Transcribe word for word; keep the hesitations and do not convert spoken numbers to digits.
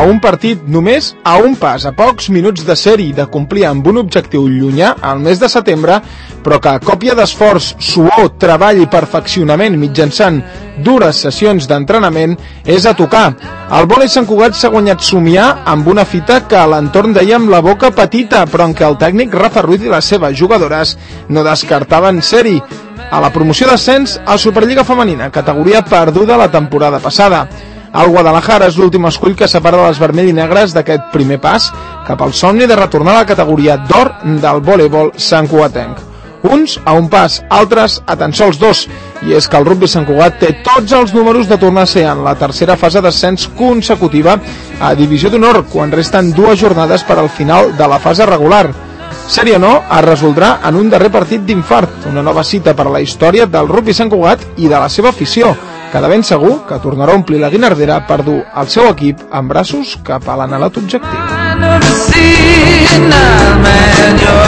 un partit, només a un pas, a pocs minuts de ser-hi, de complir amb un objectiu llunyà al mes de setembre, però que a còpia d'esforç, suor, treball i perfeccionament mitjançant dures sessions d'entrenament és a tocar. El vòlei Sant Cugat s'ha guanyat somiar amb una fita que a l'entorn dèiem la boca petita, però en què el tècnic Rafa Ruiz i les seves jugadores no descartaven ser-hi. A la promoció d'ascens a Superliga Femenina, categoria perduda la temporada passada. El Guadalajara és l'últim escull que separa les vermell i negres d'aquest primer pas cap al somni de retornar a la categoria d'or del voleibol santcugatenc. Uns a un pas, altres a tan sols dos, i és que el rugbi Sant Cugat té tots els números de tornar a ser en la tercera fase d'ascens consecutiva a Divisió d'Honor, quan resten dues jornades per al final de la fase regular. Ser-hi o no, es resoldrà en un darrer partit d'infart, una nova cita per a la història del rugbi Sant Cugat i de la seva afició, que de ben segur que tornarà a omplir la guinardera per dur el seu equip en braços cap a l'anhelat objectiu.